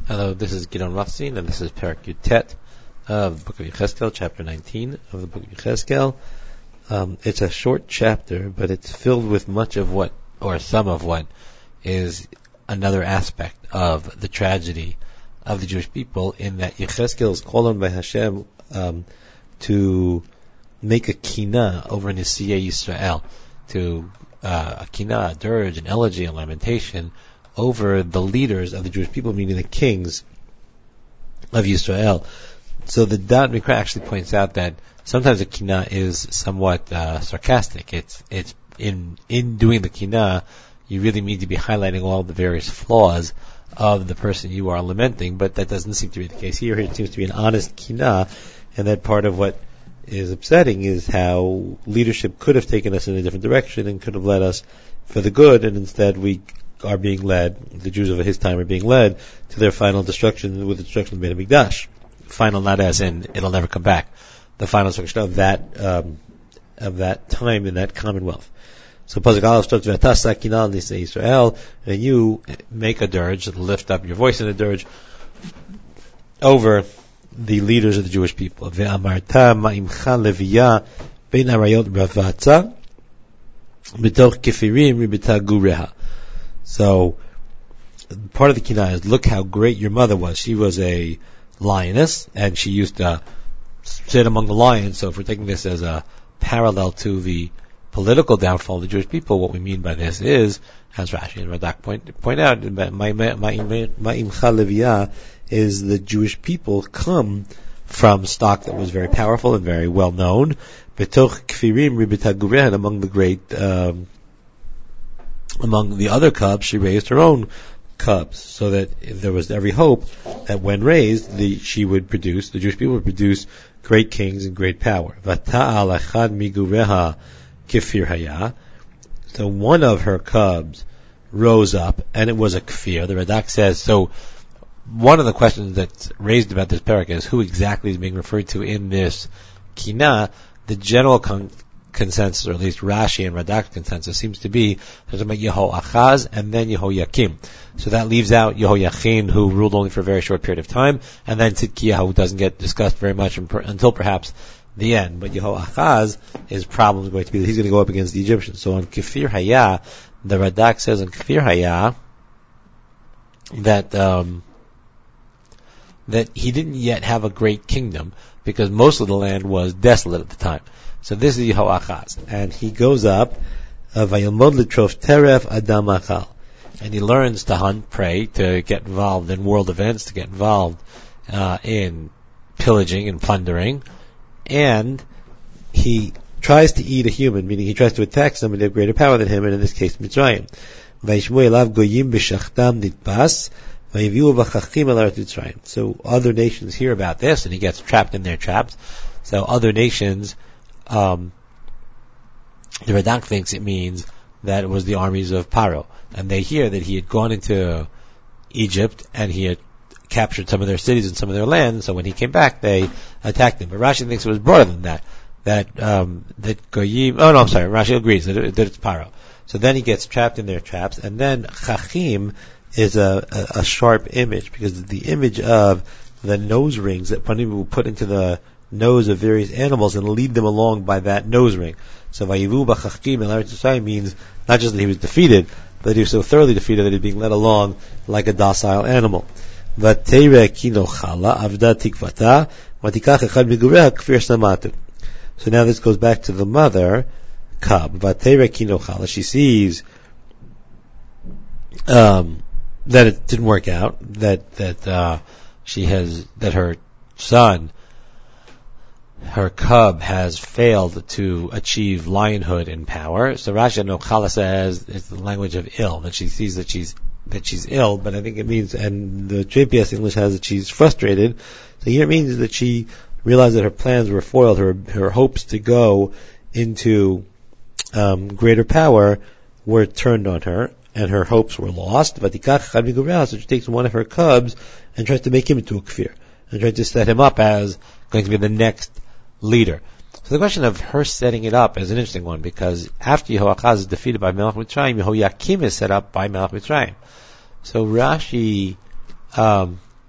Hello, this is Gidon Rothstein, and this is Perek Yutet of the Book of Yechezkel, chapter 19 of the Book of Yechezkel. It's a short chapter, but it's filled with much of what, or some of what, is another aspect of the tragedy of the Jewish people, in that Yechezkel is called on by Hashem to make a kina over Nisiyei Yisrael, to a kina, a dirge, an elegy, a lamentation over the leaders of the Jewish people, meaning the kings of Yisrael. So the Da'at Mikra actually points out that sometimes the kina is somewhat sarcastic. It's in doing the kina, you really need to be highlighting all the various flaws of the person you are lamenting, but that doesn't seem to be the case here. It seems to be an honest kina, and that part of what is upsetting is how leadership could have taken us in a different direction and could have led us for the good, and instead we are being led, the Jews of his time are being led to their final destruction with the destruction of the Beit HaMikdash. Final, not as in it'll never come back. The final destruction of that time in that commonwealth. So Pasuk Aleph starts with V'atasa kinal nisei Yisrael, and you make a dirge, lift up your voice in a dirge over the leaders of the Jewish people. Ve'amarta ma'imcha leviyah bein arayot ravatza b'toch kefirim ribita gureha. So, part of the kina is, look how great your mother was. She was a lioness, and she used to sit among the lions. So if we're taking this as a parallel to the political downfall of the Jewish people, what we mean by this is, as Rashi and Radak point out, Ma'imcha Leviyah is the Jewish people come from stock that was very powerful and very well known. Betoch Kfirim Ribita Gurehan, among the great among the other cubs, she raised her own cubs, so that there was every hope that when raised, the Jewish people would produce great kings and great power. Vata'al echad migureha kefir haya. So one of her cubs rose up, and it was a kfir. The Radak says, so one of the questions that's raised about this parak is who exactly is being referred to in this kina. The general consensus, or at least Rashi and Radak's consensus, seems to be there's about Yehoachaz and then Yehoyakim. So that leaves out Yehoyachin, who ruled only for a very short period of time, and then Tzidkiyahu, who doesn't get discussed very much until perhaps the end. But Yehoachaz, his problem is going to be that he's going to go up against the Egyptians. So on Kefir Haya, the Radak says on Kefir Haya that he didn't yet have a great kingdom, because most of the land was desolate at the time. So this is Yehoachaz, and he goes up, Vayilmod litrof teref adam achal, and he learns to hunt prey, to get involved in world events, to get involved in pillaging and plundering, and he tries to eat a human, meaning he tries to attack somebody of greater power than him, and in this case Mitzrayim. Vayishmu elav goyim b'shachtam nitpas, vayiviu b'chachim el aretz Mitzrayim. So other nations hear about this, and he gets trapped in their traps. So other nations, the Radak thinks it means that it was the armies of Paro, and they hear that he had gone into Egypt and he had captured some of their cities and some of their land. So when he came back, they attacked him. But Rashi thinks it was broader than that. That Goyim. Oh no, I'm sorry. Rashi agrees that it's Paro. So then he gets trapped in their traps, and then Chachim is a sharp image, because the image of the nose rings that Panim will put into the nose of various animals and lead them along by that nose ring. So Vayivu b'chachkim el Eretz Yisrael means not just that he was defeated, but he was so thoroughly defeated that he was being led along like a docile animal. Vateire kino chala avda tikvata vatikach echad migureha kfir samatu. So now this goes back to the mother cub. Vateire kino chala. She sees that it didn't work out. That her son, her cub, has failed to achieve lionhood and power. So Rashi no Chala says it's the language of ill, that she sees that she's ill, but I think it means, and the JPS English has that she's frustrated. So here it means that she realized that her plans were foiled, her hopes to go into greater power were turned on her, and her hopes were lost. So she takes one of her cubs and tries to make him into a kfir, and tries to set him up as going to be the next leader. So the question of her setting it up is an interesting one, because after Yehoachaz is defeated by Melech Mitzrayim, Yehoyakim is set up by Melech Mitzrayim. So Rashi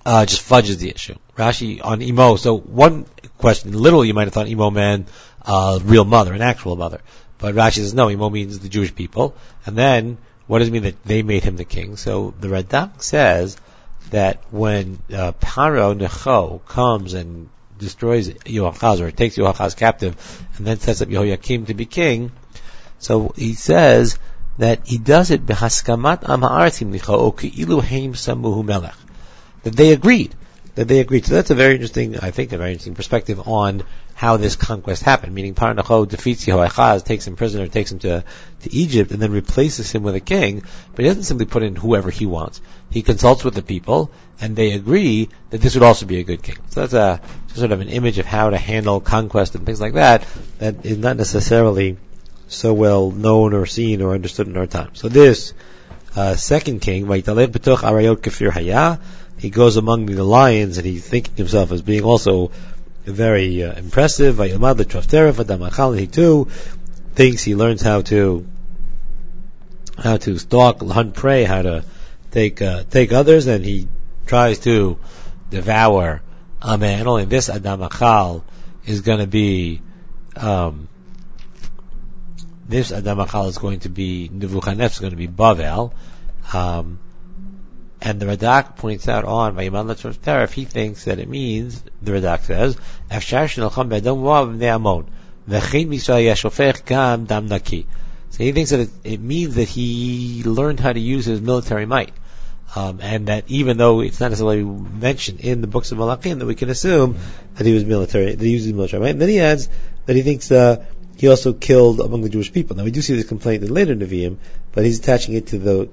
just fudges the issue. Rashi on Imo. So one question, literally you might have thought Imo meant real mother, an actual mother. But Rashi says no, Imo means the Jewish people. And then, what does it mean that they made him the king? So the Radak says that when Paro Necho comes and destroys Yehoachaz, or takes Yehoachaz captive, and then sets up Yehoiakim to be king, so he says that he does it behaskamat am ha'aratzim licha o keilu heim samuhu melech. That they agreed. So that's a very interesting perspective on how this conquest happened. Meaning Paro Necho defeats Yehoachaz, takes him prisoner, takes him to Egypt, and then replaces him with a king. But he doesn't simply put in whoever he wants. He consults with the people, and they agree that this would also be a good king. So that's a sort of an image of how to handle conquest and things like that is not necessarily so well known or seen or understood in our time. So this second king, Vayitalev b'toch arayot kefir haya, he goes among the lions, and he's thinking himself as being also very impressive. Vayilmad l'trof adam achal, he too thinks he learns how to stalk, hunt prey, how to take others, and he tries to devour a man. Only this Adam Achal is going to be Nebuchadnezzar is going to be Bavel. And the Radak points out on Vayiman L'Torah Teref, he thinks that it means, the Radak says, Afshar Shnelcham Be'adam Moav B'nei Amon V'chein Yisrael Yashofech Gam Dam Naki. So he thinks that it means that he learned how to use his military might. And that even though it's not necessarily mentioned in the books of Malachim, that we can assume that he was military, that he used his military might. And then he adds that he thinks he also killed among the Jewish people. Now we do see this complaint in later Nevi'im, but he's attaching it to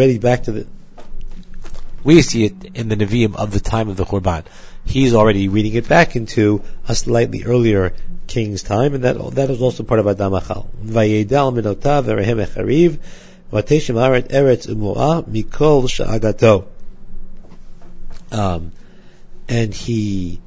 we see it in the Nevi'im of the time of the Churban. He's already reading it back into a slightly earlier king's time, and that is also part of Adam Achal. Vayedal minotav v'rehem echariv v'teshem aret eretz umu'ah mikol sha'agato. And he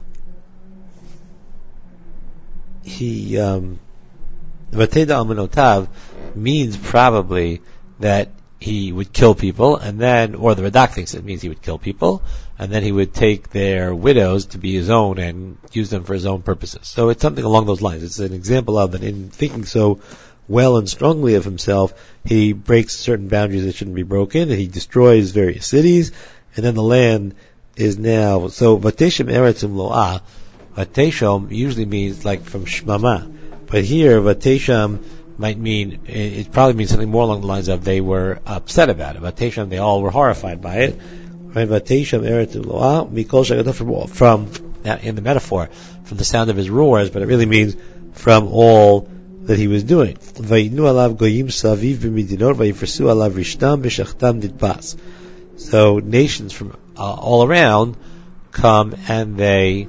Vateda Aminotav means probably that he would kill people, and then, or the Radak thinks it means he would kill people, and then he would take their widows to be his own and use them for his own purposes. So it's something along those lines. It's an example of that in thinking so well and strongly of himself, he breaks certain boundaries that shouldn't be broken, and he destroys various cities, and then the land is now, so Vateshem Eretzim Lo'ah, Vateshem usually means like from Shmama, but here Vateshem might mean, it probably means something more along the lines of they were upset about it. Vateshem, they all were horrified by it. Right? Vateshem Eretzim Lo'ah, Mikol Shagato, from, in the metaphor, from the sound of his roars, but it really means from all that he was doing. Vayinu alav goyim saviv b'midinot vayifresu alav rishtam b'shachtam nidbas. So nations from all around come and they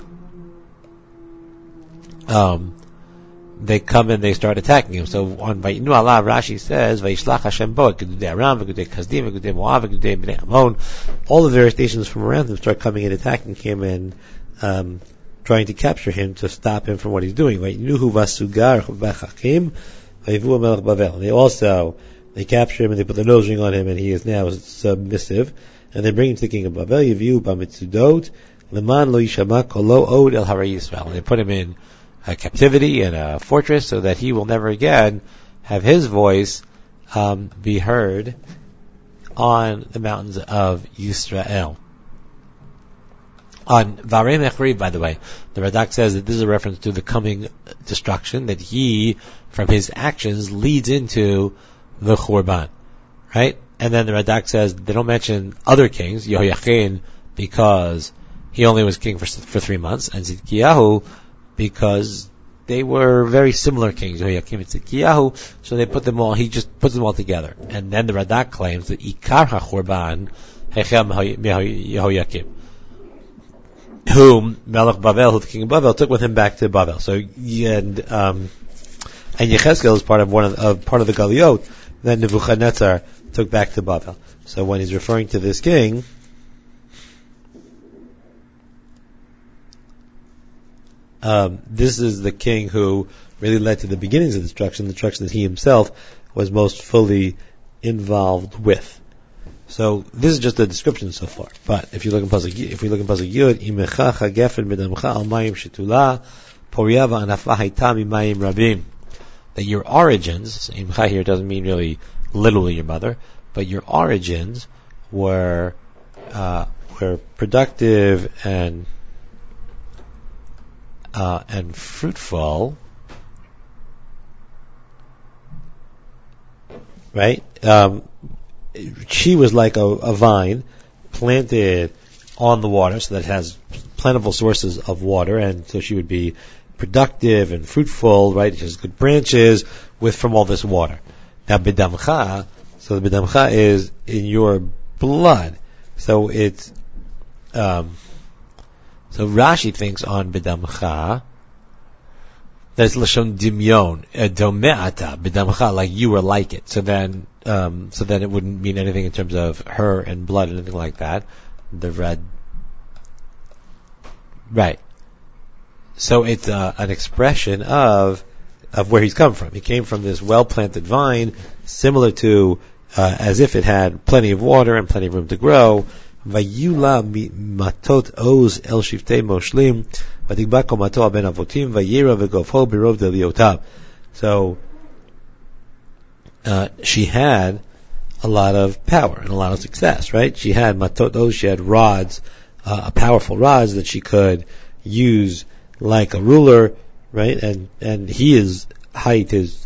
come and they start attacking him. So on Vayinu alav, Rashi says Vayishlach Hashem bo Gedudei Aram v'Gedudei Kasdim v'Gedudei Moav v'Gedudei Bnei Ammon. All the various nations from around him start coming and attacking him and trying to capture him to stop him from what he's doing. Vayinuhu vasugar v'chakim vayivu melech Bavel. They capture him and they put the nose ring on him, and he is now submissive. And they bring him to the king of Bavel. Yiviu b'mitzudot leman lo yishama kolo od el haray Yisrael. And they put him in captivity in a fortress so that he will never again have his voice be heard on the mountains of Yisrael. On Varei Mechriv, by the way, the Radak says that this is a reference to the coming destruction, that he, from his actions, leads into the Churban. Right? And then the Radak says they don't mention other kings, Yehoiachin, because he only was king for 3 months, and Tzidkiyahu, because they were very similar kings, Yehoiakim and Tzidkiyahu, so they put them all, he just puts them all together. And then the Radak claims that Ikar HaChurban Hechel Yehoiakim, whom Melech Bavel, who the king of Bavel, took with him back to Bavel. So, and Yechezkel is part of the Galiot that Nebuchadnezzar took back to Bavel. So when he's referring to this king, this is the king who really led to the beginnings of the destruction that he himself was most fully involved with. So this is just a description so far. But if you look in pasuk Yud, imecha chagefet bedamcha al mayim shetula poria va'anafa hayta mimayim rabim. That your origins, imcha here doesn't mean really literally your mother, but your origins were productive and fruitful, right? She was like a vine planted on the water, so that it has plentiful sources of water, and so she would be productive and fruitful, right? She has good branches from all this water. Now, bidamcha, so the bidamcha is in your blood. So it's, so Rashi thinks on bidamcha, that's lashon dimyon, domeata, bidamcha, like you were like it. So then it wouldn't mean anything in terms of her and blood, anything like that. Right. So it's an expression of where he's come from. He came from this well-planted vine, similar to as if it had plenty of water and plenty of room to grow. Vayula matot oz el shiftei moshlim v'tigba komato ben avotim vayira v'gofho birov deliotav. So she had a lot of power and a lot of success, right? She had matot oz, she had rods, powerful rods that she could use like a ruler, right? And his height is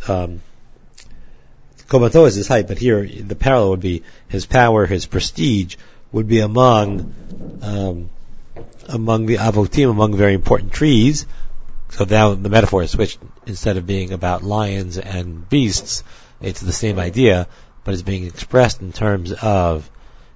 komato is his height, but here the parallel would be his power, his prestige would be among the avotim, among very important trees. So now the metaphor is switched. Instead of being about lions and beasts, it's the same idea, but it's being expressed in terms of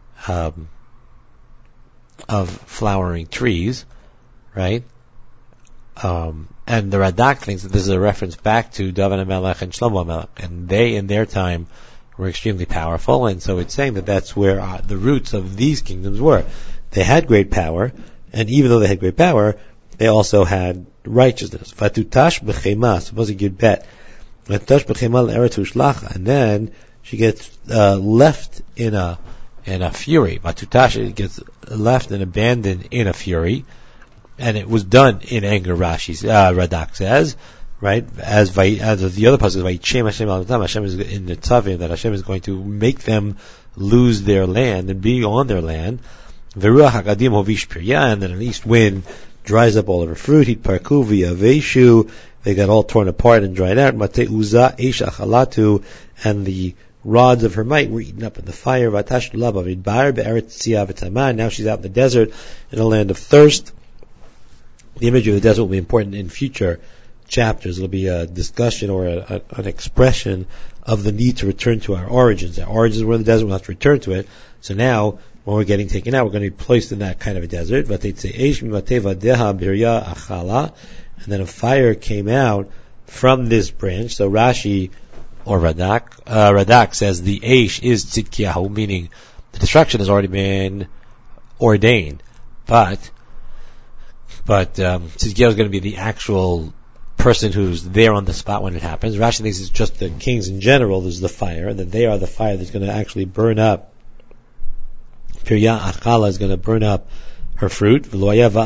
flowering trees, right? And the Radak thinks that this is a reference back to David HaMelech and Shlomo HaMelech, and they in their time were extremely powerful, and so it's saying that that's where the roots of these kingdoms were. They had great power, and even though they had great power, they also had righteousness. Vatutash b'chema, suppose you bet. Vatutash b'chema l'eretz ushlacha, and then she gets left in a fury. Vatutash gets left and abandoned in a fury, and it was done in anger. Radak says. Right, as the other pasuk, Vayichem Hashem al Adam, Hashem is in the tzavim that Hashem is going to make them lose their land and be on their land. Veruach hakadim hovish pirya, and then an east wind dries up all of her fruit. Hitparku v'yaveshu, they got all torn apart and dried out. Matei uza eish achalatu, and the rods of her might were eaten up in the fire. Vatash laba vidbar be'eretz tzia v'taman. Now she's out in the desert, in a land of thirst. The image of the desert will be important in future chapters. It'll be a discussion or an expression of the need to return to our origins. Our origins were in the desert, we'll have to return to it. So now, when we're getting taken out, we're going to be placed in that kind of a desert. And then a fire came out from this branch. So Rashi, or Radak says the Eish is Tzidkiyahu, meaning the destruction has already been ordained. But Tzidkiyahu is going to be the actual person who's there on the spot when it happens. Rashi thinks it's just the kings in general. There's the fire, and that they are the fire that's going to actually burn up. Pirya Achala is going to burn up her fruit. She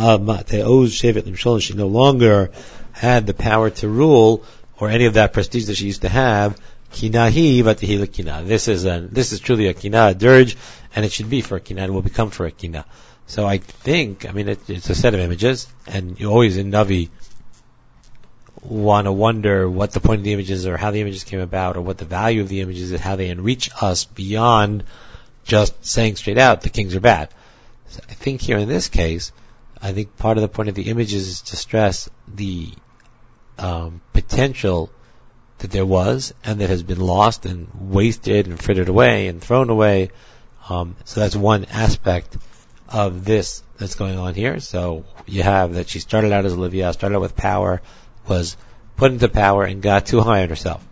no longer had the power to rule or any of that prestige that she used to have. Kinahi vatihila kina. This is truly a kina, a dirge, and it should be for a kina. It will become for a kina. So I think, it's a set of images, and you always in Navi want to wonder what the point of the images or how the images came about or what the value of the images is, how they enrich us beyond just saying straight out the kings are bad. So I think here in this case, I think part of the point of the images is to stress the potential that there was and that has been lost and wasted and frittered away and thrown away. So that's one aspect of this that's going on here. So you have that she started out as Olivia, started out with power, was put into power and got too high on herself.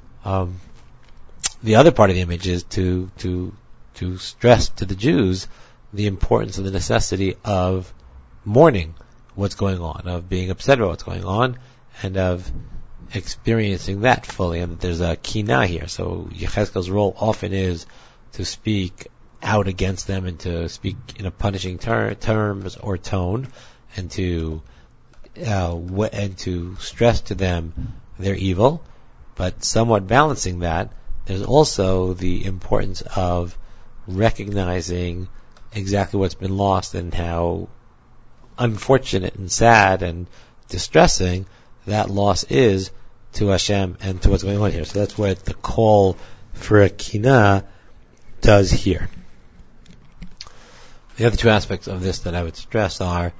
The other part of the image is to stress to the Jews the importance and the necessity of mourning what's going on, of being upset about what's going on, and of experiencing that fully. And there's a kina here. So Yechezkel's role often is to speak out against them and to speak in a punishing terms or tone, and to stress to them their evil. But somewhat balancing that, there's also the importance of recognizing exactly what's been lost and how unfortunate and sad and distressing that loss is to Hashem and to what's going on here. So that's what the call for a kinah does here. The other two aspects of this that I would stress are,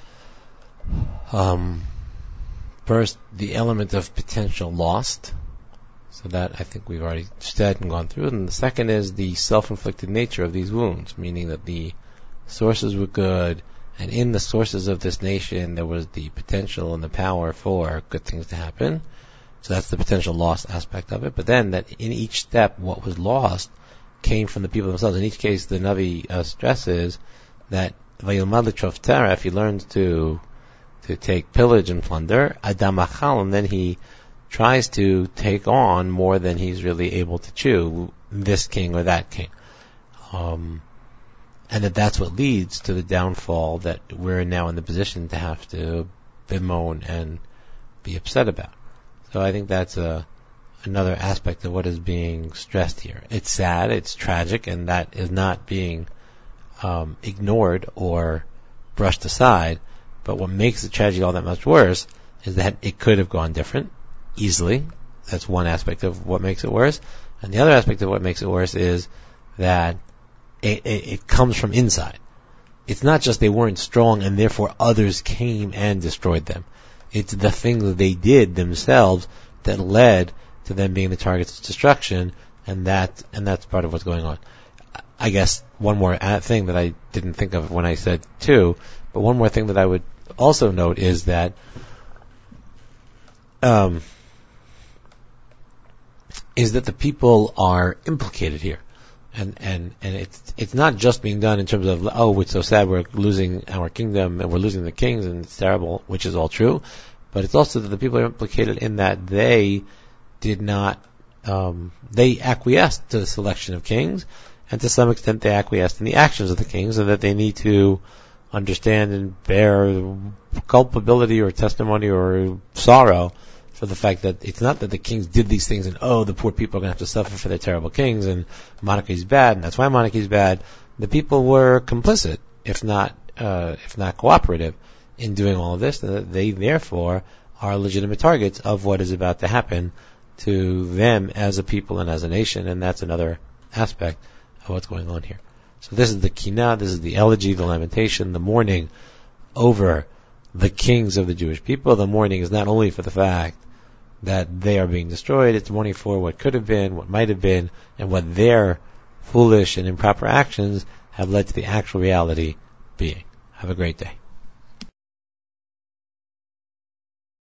first, the element of potential lost. So that I think we've already said and gone through. And the second is the self-inflicted nature of these wounds, meaning that the sources were good, and in the sources of this nation there was the potential and the power for good things to happen. So that's the potential loss aspect of it. But then that in each step, what was lost came from the people themselves. In each case, the Navi stresses that Vayilmad l'trof tara, if he learns to take pillage and plunder, Adam achal, and then he tries to take on more than he's really able to chew, this king or that king. And that's what leads to the downfall that we're now in the position to have to bemoan and be upset about. So I think that's another aspect of what is being stressed here. It's sad, it's tragic, and that is not being ignored or brushed aside. But what makes the tragedy all that much worse is that it could have gone different, easily. That's one aspect of what makes it worse. And the other aspect of what makes it worse is that it comes from inside. It's not just they weren't strong and therefore others came and destroyed them. It's the thing that they did themselves that led to them being the targets of destruction, and that's part of what's going on. I guess one more thing that I didn't think of when I said two, but one more thing that I would also note is that the people are implicated here. And it's not just being done in terms of, oh, it's so sad, we're losing our kingdom and we're losing the kings and it's terrible, which is all true. But it's also that the people are implicated in that they did not, they acquiesced to the selection of kings, and to some extent they acquiesced in the actions of the kings, and that they need to understand and bear culpability or testimony or sorrow for the fact that it's not that the kings did these things and, oh, the poor people are going to have to suffer for their terrible kings and monarchy is bad and that's why monarchy is bad. The people were complicit, if not cooperative in doing all of this. They therefore are legitimate targets of what is about to happen to them as a people and as a nation, and that's another aspect of what's going on here. So this is the kinah, this is the elegy, the lamentation, the mourning over the kings of the Jewish people. The mourning is not only for the fact that they are being destroyed, it's mourning for what could have been, what might have been, and what their foolish and improper actions have led to the actual reality being. Have a great day.